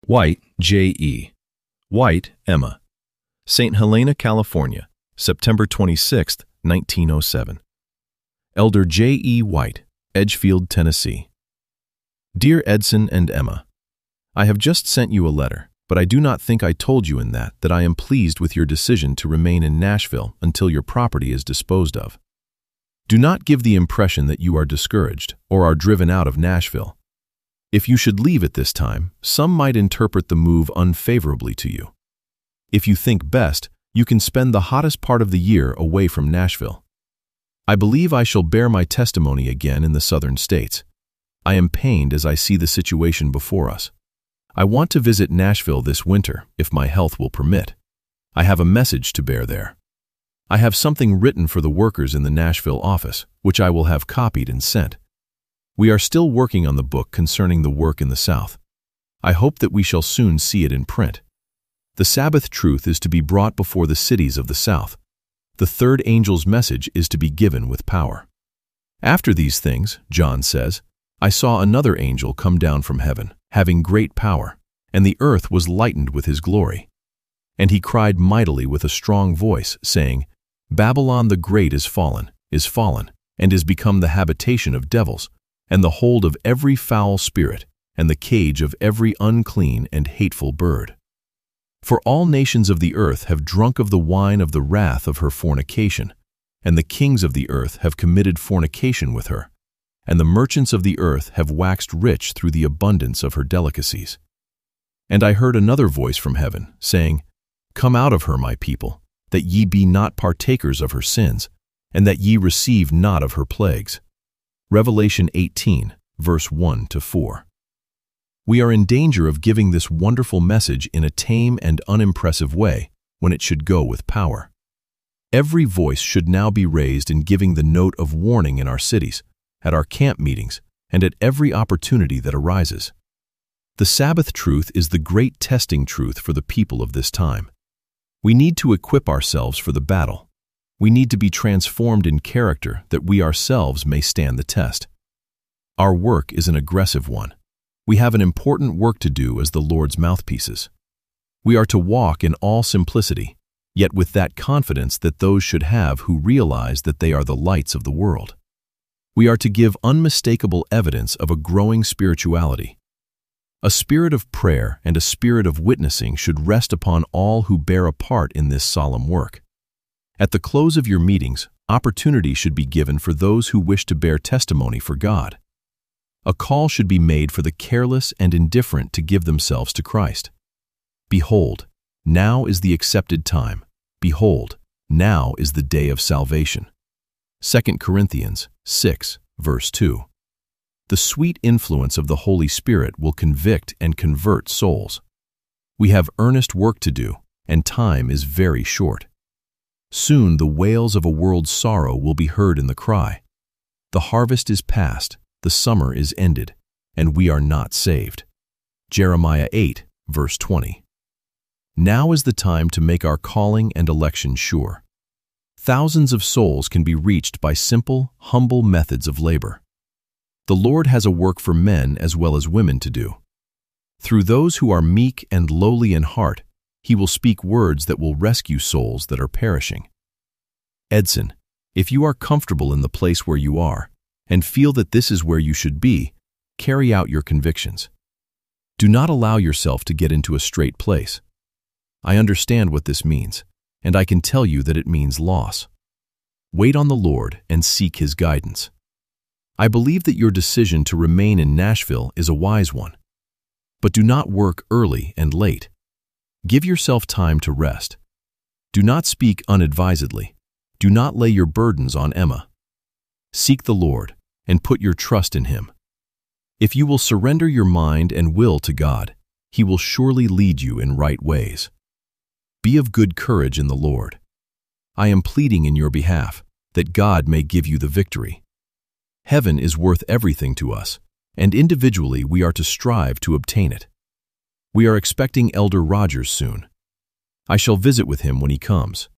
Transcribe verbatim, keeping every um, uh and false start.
White, J E White, Emma. Saint Helena, California, September twenty-sixth, nineteen oh seven. Elder J E White, Edgefield, Tennessee. Dear Edson and Emma, I have just sent you a letter, but I do not think I told you in that that I am pleased with your decision to remain in Nashville until your property is disposed of. Do not give the impression that you are discouraged or are driven out of Nashville. If you should leave at this time, some might interpret the move unfavorably to you. If you think best, you can spend the hottest part of the year away from Nashville. I believe I shall bear my testimony again in the southern states. I am pained as I see the situation before us. I want to visit Nashville this winter, if my health will permit. I have a message to bear there. I have something written for the workers in the Nashville office, which I will have copied and sent. We are still working on the book concerning the work in the South. I hope that we shall soon see it in print. The Sabbath truth is to be brought before the cities of the South. The third angel's message is to be given with power. After these things, John says, I saw another angel come down from heaven, having great power, and the earth was lightened with his glory. And he cried mightily with a strong voice, saying, Babylon the great is fallen, is fallen, and is become the habitation of devils, and the hold of every foul spirit, and the cage of every unclean and hateful bird. For all nations of the earth have drunk of the wine of the wrath of her fornication, and the kings of the earth have committed fornication with her, and the merchants of the earth have waxed rich through the abundance of her delicacies. And I heard another voice from heaven, saying, Come out of her, my people, that ye be not partakers of her sins, and that ye receive not of her plagues. Revelation eighteen, verse one to four. We are in danger of giving this wonderful message in a tame and unimpressive way when it should go with power. Every voice should now be raised in giving the note of warning in our cities, at our camp meetings, and at every opportunity that arises. The Sabbath truth is the great testing truth for the people of this time. We need to equip ourselves for the battle. We need to be transformed in character that we ourselves may stand the test. Our work is an aggressive one. We have an important work to do as the Lord's mouthpieces. We are to walk in all simplicity, yet with that confidence that those should have who realize that they are the lights of the world. We are to give unmistakable evidence of a growing spirituality. A spirit of prayer and a spirit of witnessing should rest upon all who bear a part in this solemn work. At the close of your meetings, opportunity should be given for those who wish to bear testimony for God. A call should be made for the careless and indifferent to give themselves to Christ. Behold, now is the accepted time. Behold, now is the day of salvation. Second Corinthians six, verse two. The sweet influence of the Holy Spirit will convict and convert souls. We have earnest work to do, and time is very short. Soon the wails of a world's sorrow will be heard in the cry. The harvest is past, the summer is ended, and we are not saved. Jeremiah eight, verse twenty. Now is the time to make our calling and election sure. Thousands of souls can be reached by simple, humble methods of labor. The Lord has a work for men as well as women to do. Through those who are meek and lowly in heart, He will speak words that will rescue souls that are perishing. Edson, if you are comfortable in the place where you are and feel that this is where you should be, carry out your convictions. Do not allow yourself to get into a straight place. I understand what this means, and I can tell you that it means loss. Wait on the Lord and seek His guidance. I believe that your decision to remain in Nashville is a wise one. But do not work early and late. Give yourself time to rest. Do not speak unadvisedly. Do not lay your burdens on Emma. Seek the Lord and put your trust in Him. If you will surrender your mind and will to God, He will surely lead you in right ways. Be of good courage in the Lord. I am pleading in your behalf, that God may give you the victory. Heaven is worth everything to us, and individually we are to strive to obtain it. We are expecting Elder Rogers soon. I shall visit with him when he comes.